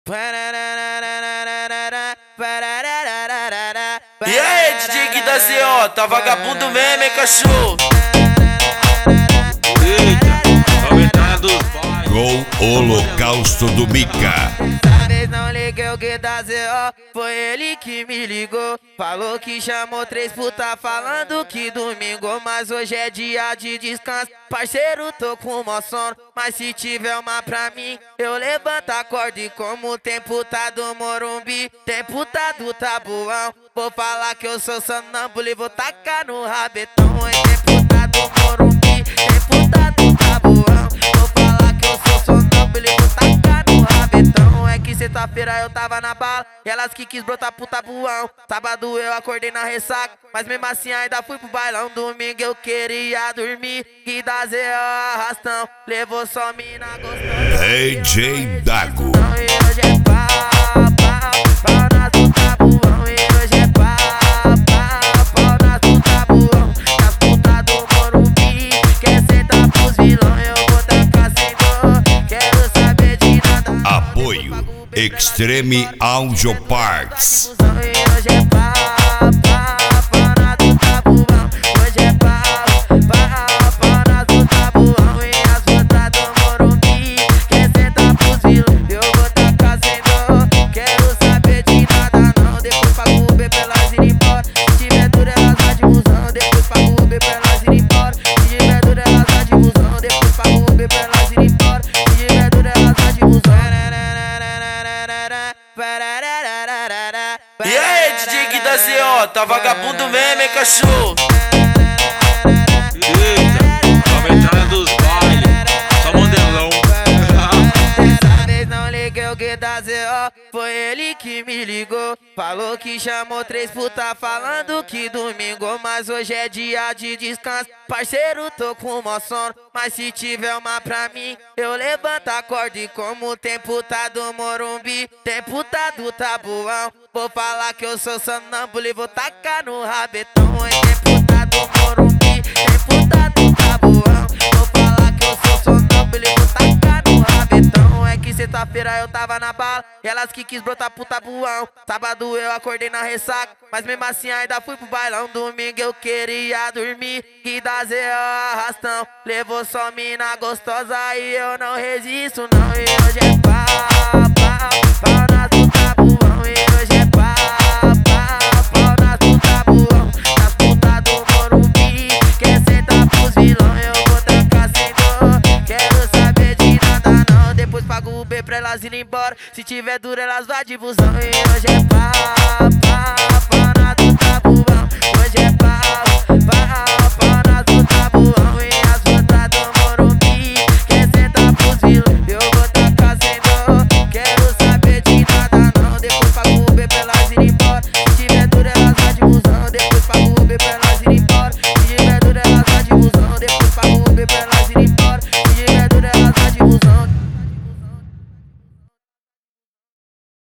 E aí, DJ Gui da ZO, tá vagabundo mesmo, hein, cachorro? Eita, aumentando os bairros. Com o Holocausto do Mika. Dessa vez não liguei o Gui da ZO, foi ele que me ligou. Falou que chamou 3 puta falando que domingo, mas hoje é dia de descanso. Parceiro, tô com mó sono, mas se tiver uma pra mim, eu levanto a corda. E como o tempo tá do Morumbi, tempo tá do Tabuão, vou falar que eu sou sonâmbulo e vou tacar no rabetão. Tempo tá do Morumbi, tempo tá do Tabuão, vou falar que eu sou sonâmbulo e vou tacar no rabetão. É que sexta-feira eu tava na bala e elas que quis brotar pro Tabuão. Sábado eu acordei na ressaca, mas mesmo assim ainda fui pro bailão. Domingo eu queria dormir, Gui da ZO arrastão, levou só mina gostosa. DJ Dago. E hoje é pau, pau nas do Tabuão. E hoje é pau, pau nas do Tabuão. Nas putas do Morumbi, quer sentar pros vilão, eu vou tacar sem dor, quero saber de nada. Apoio Extreme Audio Parts. E hoje é pau, pau nas do Tabuão. Hoje é pau, pau nas do Tabuão. E as putas do Morumbi, quer sentar pros vilão, eu vou tacar sem dor, quero saber de nada não. Depois pago o Uber pra elas irem embora, se tiver duro elas vão de busão. Depois pago o Uber pra elas irem embora, se tiver duro elas vão de busão. Depois pago o Uber pra elas irem embora, se tiver duro elas vão de busão. E aí, DJ Gui da ZO, tá vagabundo mesmo, hein, cachorro? Eita, aumentando os bailes. Só modelão. Dessa vez não liguei o Gui da ZO, foi ele que me ligou. Falou que chamou 3 puta falando que domingo, mas hoje é dia de descanso. Parceiro, tô com mó sono, mas se tiver uma pra mim, eu levanto a corda. E como o tempo tá do Morumbi, tempo tá do Tabuão, vou falar que eu sou sonâmbulo e vou tacar no rabetão. Tempo tá do Morumbi, tempo tá do Tabuão, vou falar que eu sou sonâmbulo e vou tacar no rabetão. É que sexta-feira eu tava na bala e elas que quis brotar pro Tabuão. Sábado eu acordei na ressaca, mas mesmo assim ainda fui pro bailão. Domingo eu queria dormir, Gui da ZO arrastão, levou só mina gostosa e eu não resisto não. E hoje é pau, pau nas do Tabuão. E hoje é pau, pau nas do Tabuão. Nas putas do Morumbi, quer sentar pros vilão, eu vou tacar sem dor, quero saber de nada não. Depois pago o Uber pra elas irem embora, se tiver duro elas vão de busão. E hoje é pau,